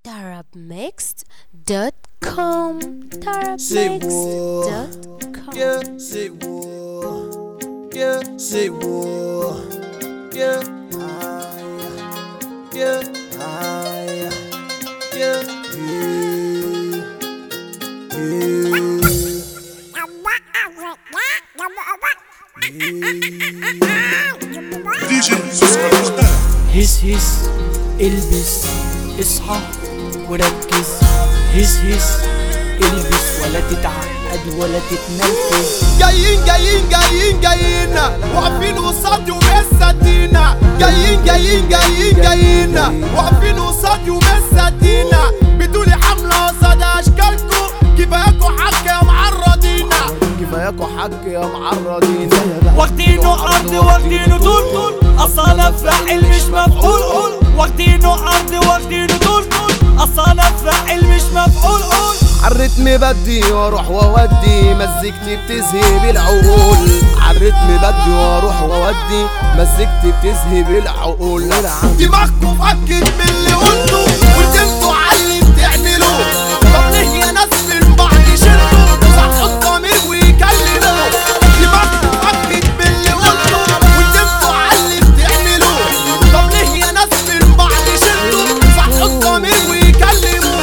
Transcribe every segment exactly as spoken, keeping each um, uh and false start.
طرب ميكس دوت كوم. طرب ميكس دوت كوم. Yeah, say war. Yeah, say war. Yeah, yeah, yeah, yeah, هس هس البس اصحى وركز. هس هس البس ولا تتعقد ولا تتنرفز. جايين جايين جايين جايين واقفين قصادي ومصدقينا. جايين جايين جايين جايين واقفين قصادي ومصدقينا. بتقولي حملة قصاد اشكالكم، كفاياكوا حق يا معرضينا. كفاياكوا حق يا معرضينا. واخدينه ارض واخدينه طول طول، اصلا فاعل مش مفعول قول. واخدينه ارض واخدينه طول طول، اصلا فاعل مش مفعول قول. عالريتم بدي واروح واودي، مزيكتي بتذهب العقول. عالريتم بدي واروح واودي، مزيكتي بتذهب العقول. دماغكم فكت من اللي قلتوا وانتوا عاللي بتعملوه. طب ليه يا ناس من بعض شلتوا صح الضمير ويكلموا؟ دماغكم فكت من اللي قلتوا وانتوا عاللي بتعملوه. طب ليه يا ناس من بعض شلتوا صح الضمير ويكلموا؟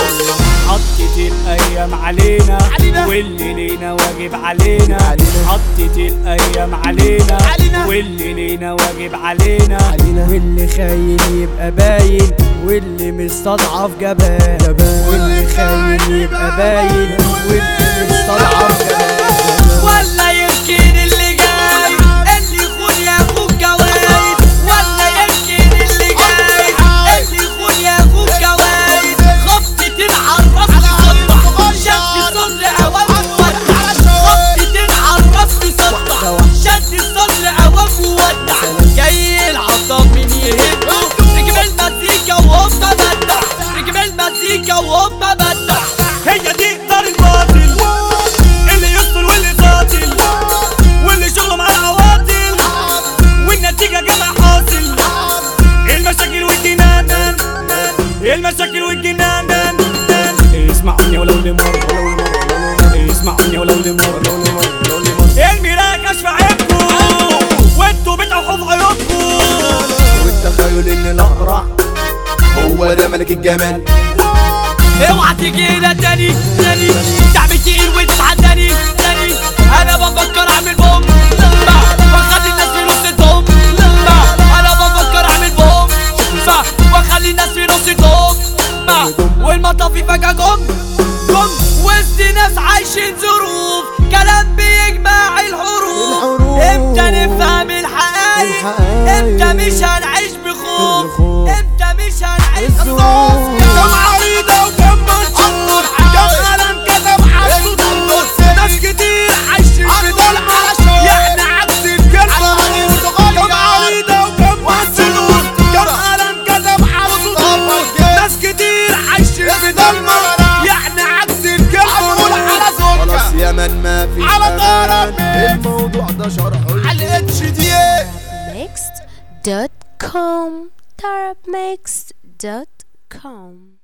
حطت الايام علينا, علينا واللي لينا واجب علينا, علينا حطت الايام علينا, علينا واللي لينا واجب علينا, علينا واللي خاين يبقى باين واللي مستضعف جبان, واللي خاين يبقى باين واللي مستضعف جبان. ولا يمكن اللي جاي اللي يخون ياخد جوايد. ولا يمكن اللي جاي اللي يخون ياخد جوايد. خبطتين عالراس تصدع شد الصدر اوام وودع. خبطتين عالراس تصدع شد الصدر اوام وودع. جاي العطاب مين يهده؟ ركب المزيكا وهم بدع. ركب المزيكا وهم بدع. هي دي دار الباطل اللي يسطل واللي قاتل واللي شغله مع العواطل والنتيجة جمع حاصل. المشاكل والجنان المشاكل والجنان. اسمعوني ولو لمرة اسمعوني ولو لمرة. المراية كشف عيبكم وانتوا بتعوحوا في عيوبكم. والتخيل ان الاقرع هو ده ملك الجمال. اوعى تيجي هنا تاني تاني تعمل تقيل وتتحداني تاني. انا بفكر اعمل بوم واخلي الناس في نص تهم. انا بفكر اعمل بوم واخلي الناس في نص تهم. والمطافي فجأة جم جم وسط ناس عايشين ظروف. كلام بيجمع الحروف. امتى نفهم الحقايق؟ امتى مش هنعيش بخوف؟ امتى مش هنعيش بخوف؟ كم عريضة وكم منشور، كم قلم كتب عالسطور. ناس كتير عايشين في ضلمة يعني عكس الكلمة. كم عريضة وكم منشور، كم قلم كتب عالسطور. ناس كتير عايشين في ضلمة يعني عكس الكلمة. خلاص يا من ما في على طرب الموضوع ده شرحه على الاتش دي ميكس دوت كوم. طرب ميكس دوت كوم.